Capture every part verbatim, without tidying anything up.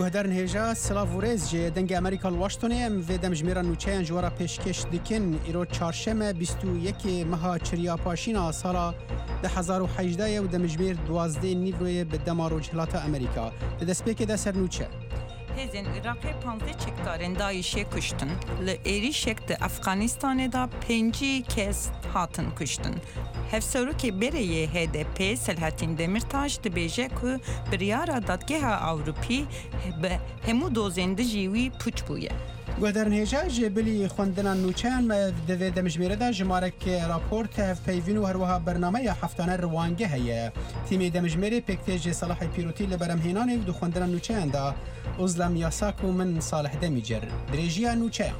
گهدارن هجا سلاف ورز جه دنگ امریکا الواشتونی ام و دمجمیران نوچهان جوارا پیشکش دکن ایرو چارشم بیست و یک مها چریا پاشینا سالا ده هزار و هجده و دمجمیر دوازده نیوروی به دمارو جهلات امریکا ده دسپیک ده سر نوچه هزین عراقی پانزده چکدارن دایشه کشتن لئری شک ده افغانستان دا پنجی کس هاتن کشتن هفسرو که بریه هدپ سلحتین دمرتاش ده بیجه که بریارا دادگاه اوروپی به همو دوزنده جیوی پوچ بویه گهدارن هجا جبلی خوندنان نوچهان دوی دمجمیره دا جمارک راپورت هف پیوین و هروها برنامه یا هفتانه روانگه هیه تیمی دمجمیره پکتیج صلاح پیروتی لبرمهینانی و دو خوندنان نوچهان دا ازلم یاساکو من صالح دمیجر دریجیا نوچهان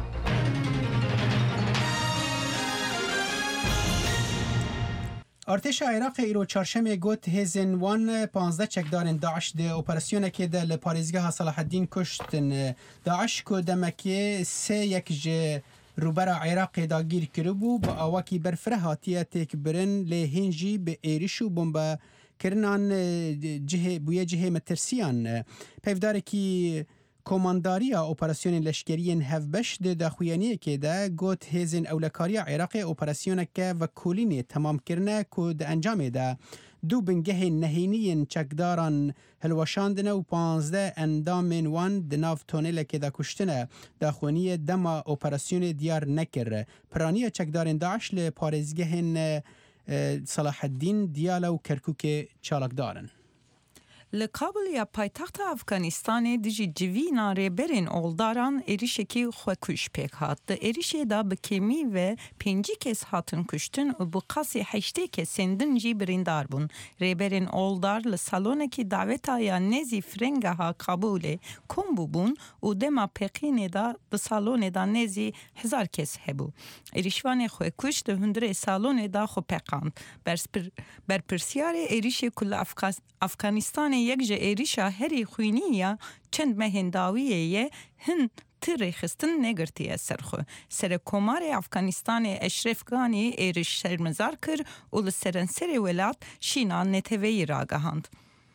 ارتش عراق ایرو چهارشنبه گوت هزن وان پانزده چکدارن داعش ده اپراسیون که ده لپاریزگاه صلاح الدین کشتن داعش که دمکی سه یک جه روبرا عراق داگیر کربو با آواکی برفره هاتیه تک برن لهنجی به ایریشو بمبا کرنان جهه بویه جهه مترسیان پیفداره که کمانداریا اپراسیون لشکریین هفبش ده داخویانیه که ده گوت هزین اولکاریا عراق اپراسیون که و کولینی تمام کرنه که ده انجام ده دو بنگه نهینین چکداران هلوشاندنه و پانزده اندامین وان ده ناف تونیل که ده کشتنه داخوانی دما اپراسیون دیار نکر پرانی چکدارن داعش لپارزگهن صلاح الدین دیالا و کرکوک چالک دارن لکابل یا پایتخت افغانستان دیجی جوینا ریبرین اولداران ایریشکی خوکش پیک هات. ده ایریشه دا بکمی و پنجی کس هاتن کشتن و بقاسی هشته کس سندن جی بریندار بون. ریبرین اولدار لسالونه کی دعوتا یا نزی فرنگه ها کابوله کم بو بون و دما پیقین دا ده سالونه دا نزی هزار کس هبو. ایریشوان خوکش ده هندره سالونه دا خو پیقاند. بر پرسیار ایریشه کل افغانستان یک جه ایریشا هری خوینیه چند مهنداویه هن تری خستن نگرتیه سرخو. سر کمار افغانستان اشرف گانی ایریش شرمزار کر و لسرنسر ولات شینان نتوی راگهاند.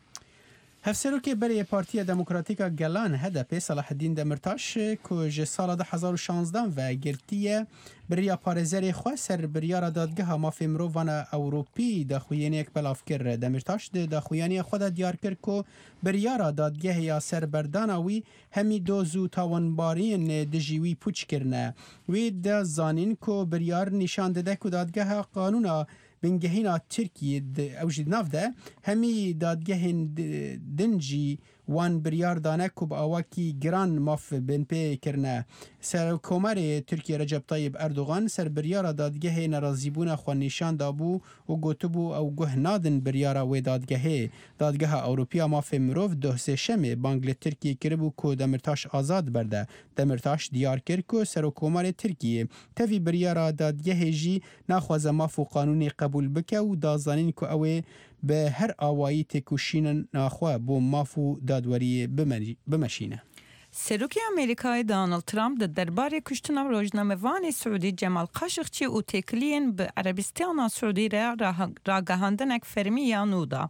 هفسرو که برای پارتی دموکراتیکا گلان هدف صلاح الدین دمرتاش که جه سال ده هزار و شانزده و گرتیه بریا پارزر خواه سر بریا دادگاه مافی مروان اوروپی داخویانی یک بلاف کر دمرتاش ده داخویانی خود دیار کر که بریا دادگاه یا سر بردانوی همی دوزو تاونبارین دجیوی پوچ کرنه وی ده زانین که بریا نشان ده که دادگاه قانونا بنگهینا ترکیه اوجد نافده همی دادگهین دنجی وان بریار دانه کب آواکی گران ماف بنپی کرنه سر کمر ترکیه رجب طیب اردوغان سر بریار دادگه نرازیبون خوان نشان دابو و گوتبو او گه نادن بریار و دادگه دادگه اوروپیا ماف مروف ده سه شمه بانگل ترکیه کربو که دمرتاش آزاد برده دمرتاش دیار کرد که سر کمر ترکیه تفی بریار دادگه جی ناخوازه ماف و قانونی قبول بکه و دازانین که اوه به هر آوایی تکوشین ناخواه بو مافو دادوری بمشینه. سروکی امریکای دانالد ترامپ در درباره کشتن روزنامه‌وان سعودی جمال قاشقچی و تکلین به عربستان سعودی را راگهاندنک فرمی یا نودا.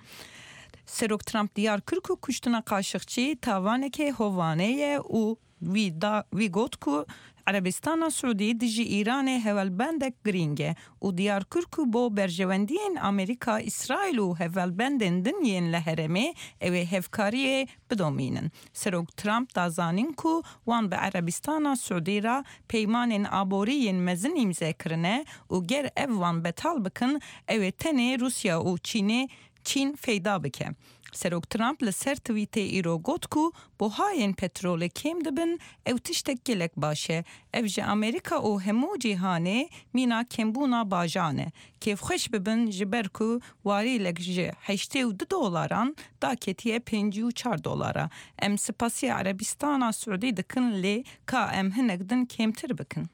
سروک ترامپ دیار کرد که کشتن قاشقچی تاوانه که هوانه و وی, دا وی گوت که عربستان سعودی دیجی ایران هولبندک گرینگه و دیار کرکو بو برجواندین امریکا اسرائیل و هولبندن دنین لهرمه او هفکاری بدومینن. سروک ترامپ دازانین کو وان به عربستان سعودی را پیمان آبورین مزن امضا کرنه و گر اوان بتال بکن او تنه روسیا و چین چین فیدا بکه. سروک ترامپ لسر تویته ایرو گوت کو بوهاین پترول کم دبن او تشتک گلک باشه او جه امریکا او همو جهانه مینا کمبونا باجانه کیف خوش ببن جبر کو واری لک جه هشته و دو دولاران دا کتیه پنجی و چار دولارا ام سپاسی عربستان سعودی دکن لی که ام هنگدن کمتر بکن.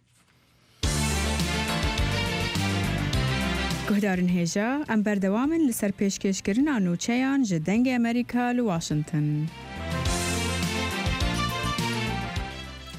گهدارن هجا ام بردوامن لسر پیشکش کرن نوچهان جدنگ امریکا لواشنطن.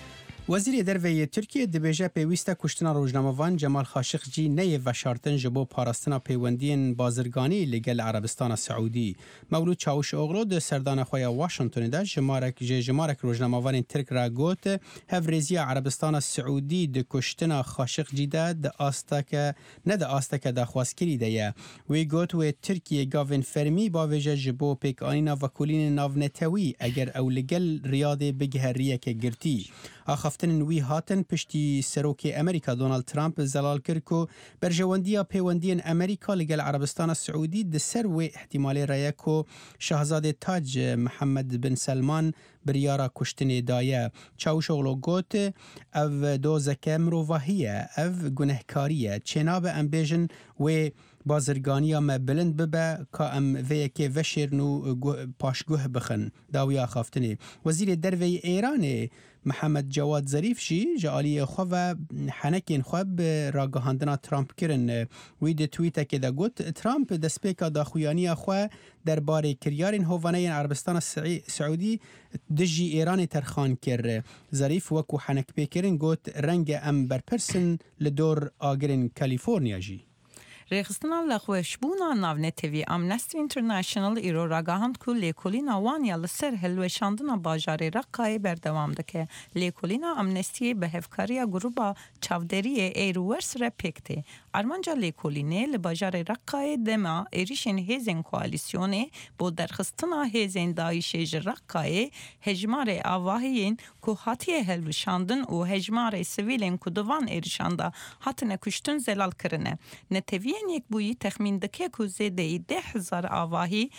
وزیر دروی ترکیه دبیجه پیوسته کشتنا روزنامه‌وان جمال خاشقجی نیه و شارتن جبو پاراستنا پیوندین بازرگانی لگل عربستان سعودی. مولود چاوش اغلو ده سردان خوی واشنطن ده جمارک جمارک روزنامه‌وان ترک را گوت هفریزی عربستان سعودی ده کشتنا خاشقجی ده ده آستک نه ده آستک ده خواسکری ده وی گوت و ترکیه گاوین فرمی با وجه جبو پیک آنینا و کلین ناونتوی اگر او لگل ریاده بگهریه که گرتی. آخفتن وی هاتن پشتی سروک امریکا دونالد ترامپ زلال کرکو برجواندیا پیوندین امریکا لگل عربستان سعودی ده سر و احتمال رایکو شاهزاده تاج محمد بن سلمان بریارا کشتن دایه چاوش اغلو گوت او دوزک مروواهیه او گنهکاریه چناب امبیجن و بازرگانی ما بلند ببه که ام وی که وشرنو پاشگوه بخن داویا خافتنی. وزیر دروی ایران محمد جواد ظریف شی جالی خواه حنکین خواه راگهاندنا ترامپ کرن وید تویته که دا گوت ترامپ دسپیکا دا خویانی خواه در باره کریارین هوانین عربستان سعودی دجی ایران ترخان کر. ظریف وکو حنک پیکرن گوت رنگ ام برپرسن لدور آگرین کالیفورنیا جی. رخصتنا لخوشبونا ناونتوی امنستی اینترنشنال ایرو راگاهند کو لیکولینا وانیا لسر هلوشاندنا باجاری رقای بردوام دکه. لیکولینا امنستی به هفکاریا گروبا چاودری ایروورس رپیکتی. ارمانجا لیکولینه لباجار رقای دما ایریشن هیزن کوالیسیونه با درخستنا هیزن دایشیج رقای هجمار آواهین که حتی هلوشاندن و هجمار سویلین که دوان ایریشاندا حتی نکشتن زلال کرنه. نتوی یک بویی تخمین دکه که زیده ده هزار آواهی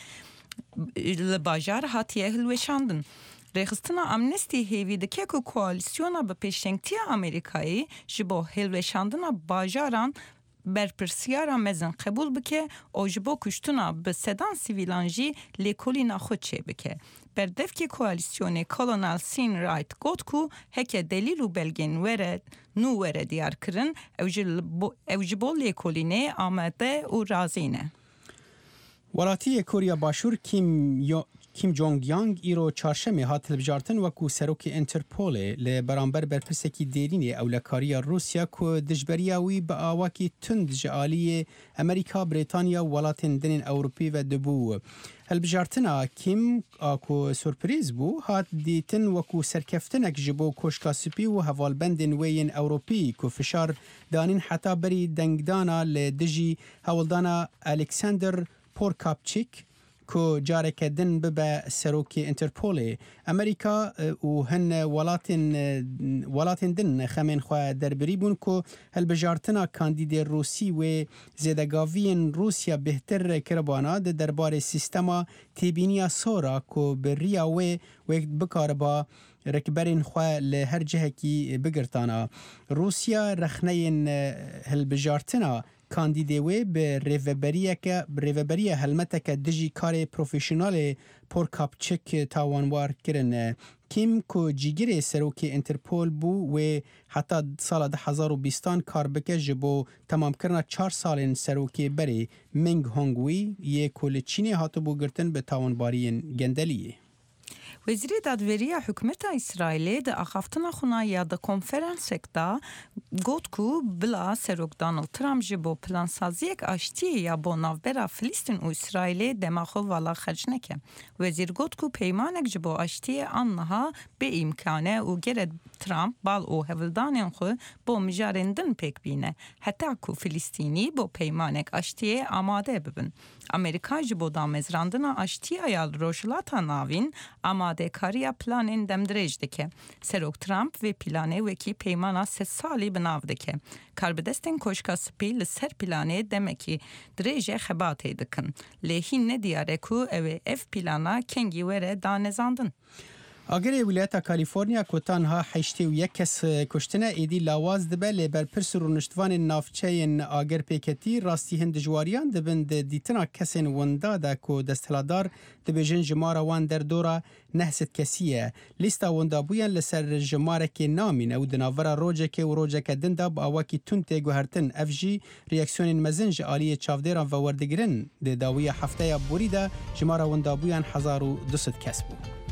لباجار حتی هلوشاندن. رخصتنا امنستی هیوی دکه که کوالیسیونا به پیشنگتی امریکایی جبو هلوشاندنا باجاران برپرسیارا مزن قبول بکه او جبو کشتنا به سدان سیویلانجی لیکولینا خود چه بکه. بردف که کوالیسیون کلونال سین رایت گوت کو هکه دلیل و بلگین ورد نو ورد دیار کرن او جبو لیکولینه آمده و رازینه. ولاتی کوریا باشور کیم یو کیم جونگ یانگ ایرو چارشمه هات بجارتن وکو سروک انترپول ل برانبر برپرسکی دیرینی اولکاریا روسیا کو دجبریاوی با آواکی تند جالی امریکا بریتانیا ولاتن دنین اوروپی و دبو البجارتنا کیم آکو سورپریز بو هات دیتن وکو سرکفتنک جبو کوشکاسپی و هوالبندن وین اوروپی کو فشار دانین حتا بری دنگدانا لدجی هولدانا الکساندر پورکاپچیک کو جارک دن ببا سروک انترپول امریکا و هن ولاتن ولاتن دن خمن خو دربری بون کو هلبجارتنا کاندید روسی و زدگاوین روسیا بهتر کربانا د دربار سیستما تیبینیا سورا کو بریا و وقت بکاربا رکبرین خو له هر جهه کی بگرتانا روسیا رخنین هلبجارتنا کاندیدوی به ریوبریه که ریوبریه هلمتک دجی کار پروفیشنال پورکاپچک تاوانوار کرن کیم کو جیگر سروک انترپول بو و حتی سال ده هزار و بیستان کار بکه جبو تمام کرنا چار سالین سروک بری منگ هونگوی یه کل چینی هاتو بو گرتن به تاوانبارین گندلیه. وزیر دادوری حکومت اسرائیل ده آخافتنا خونایی ده کنفرانسک دا گوت کو بلا سروک دانالد ترامپ جبو پلانسازیک آشتی یا بو نافبرا فلسطین و اسرائیل دماغو والا خرج نکه. وزیر گوت کو پیمانک جبو آشتی آنها به امکانه و گرد ترامپ بال او هولدانین خو بو مجارندن پیک بینه. حتی کو فلسطینی بو پیمانک آشتی آماده ببن. امریکا جبو دامزراندنا آشتی آیال روشلاتا ناوین آماده کاریا پلانین دمدرج دکه. سروک ترامپ و پلانه وکی پیمانا سه سالی بناو دکه. کاربدستین کوشکا سپی لسر پلانه دمکی درجه خباته دکن. لیهین ندیاره کو او اف پلانا کنگی وره دانزاندن. آگر ولایت کالیفرنیا کوتانها هشت و یک کس کشتنه ایدی لاواز دبه لبر پرس رونشتوان نافچه آگر پیکتی راستی هند جواریان دبند دیتنا کسین وندا دا کو دستهلادار دبیجن جمارا وان در دورا نحست کسیه لیستا وندا بویان لسر جماره که نامین او دناورا روجه که و روجه که دندا با آواکی تونته گوهرتن افجی ریاکسیون مزنج آلی چافدیران و وردگرن ده داوی هفته بوری ده جمارا وندا بویان هزار و دوست کس بود.